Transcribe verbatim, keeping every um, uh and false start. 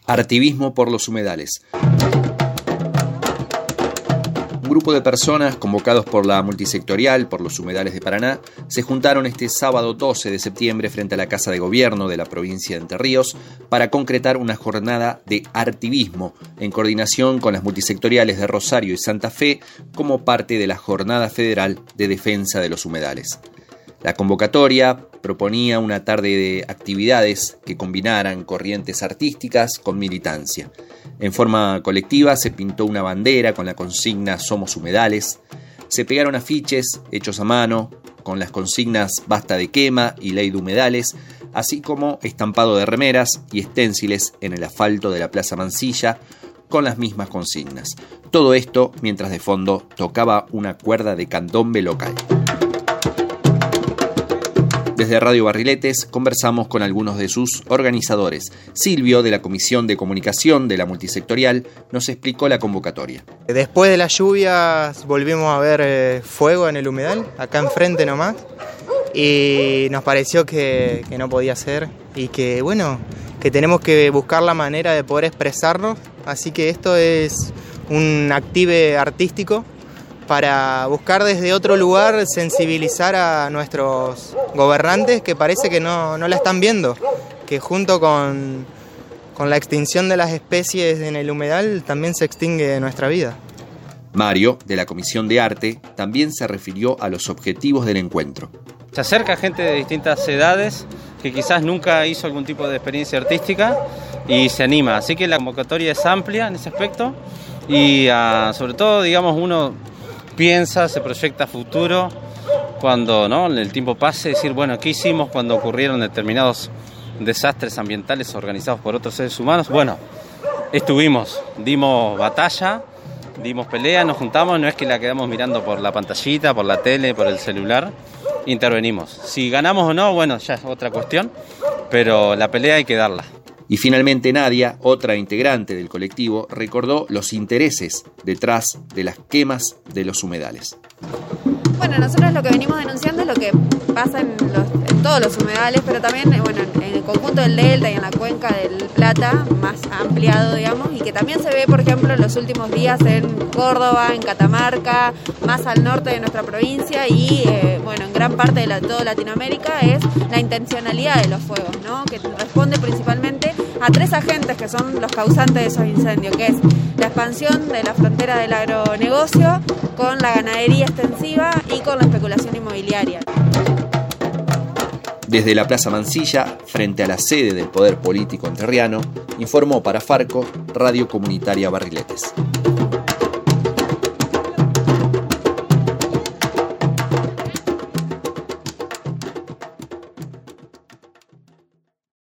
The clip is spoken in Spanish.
Artivismo por los humedales. Un grupo de personas convocados por la multisectorial por los humedales de Paraná se juntaron este sábado doce de septiembre frente a la Casa de Gobierno de la provincia de Entre Ríos para concretar una jornada de artivismo en coordinación con las multisectoriales de Rosario y Santa Fe como parte de la Jornada Federal de Defensa de los Humedales. La convocatoria proponía una tarde de actividades que combinaran corrientes artísticas con militancia. En forma colectiva se pintó una bandera con la consigna Somos Humedales, se pegaron afiches hechos a mano con las consignas Basta de quema y Ley de Humedales, así como estampado de remeras y esténciles en el asfalto de la Plaza Mansilla con las mismas consignas. Todo esto mientras de fondo tocaba una cuerda de candombe local. Desde Radio Barriletes conversamos con algunos de sus organizadores. Silvio, de la Comisión de Comunicación de la Multisectorial, nos explicó la convocatoria. Después de las lluvias volvimos a ver eh, fuego en el humedal, acá enfrente nomás, y nos pareció que, que no podía ser y que, bueno, que tenemos que buscar la manera de poder expresarnos, así que esto es un active artístico para buscar desde otro lugar sensibilizar a nuestros gobernantes que parece que no, no la están viendo, que junto con, con la extinción de las especies en el humedal también se extingue nuestra vida. Mario, de la Comisión de Arte, también se refirió a los objetivos del encuentro. Se acerca gente de distintas edades que quizás nunca hizo algún tipo de experiencia artística y se anima, así que la convocatoria es amplia en ese aspecto y uh, sobre todo, digamos, uno piensa, se proyecta a futuro cuando ¿no? el tiempo pase, decir, bueno, ¿qué hicimos cuando ocurrieron determinados desastres ambientales organizados por otros seres humanos? Bueno, estuvimos, dimos batalla, dimos pelea, nos juntamos, no es que la quedamos mirando por la pantallita, por la tele, por el celular, intervenimos. Si ganamos o no, bueno, ya es otra cuestión, pero la pelea hay que darla. Y finalmente Nadia, otra integrante del colectivo, recordó los intereses detrás de las quemas de los humedales. Bueno, nosotros lo que venimos denunciando es lo que pasa en, los, en todos los humedales, pero también bueno, en el conjunto del Delta y en la cuenca del Plata, más ampliado, digamos, y que también se ve, por ejemplo, en los últimos días en Córdoba, en Catamarca, más al norte de nuestra provincia y, eh, bueno, en gran parte de la, toda Latinoamérica, es la intencionalidad de los fuegos, ¿no? Que responde principalmente a tres agentes que son los causantes de esos incendios, que es la expansión de la frontera del agronegocio con la ganadería extensiva y con la especulación inmobiliaria. Desde la Plaza Mansilla, frente a la sede del Poder Político Entrerriano, informó para Farco, Radio Comunitaria Barriletes.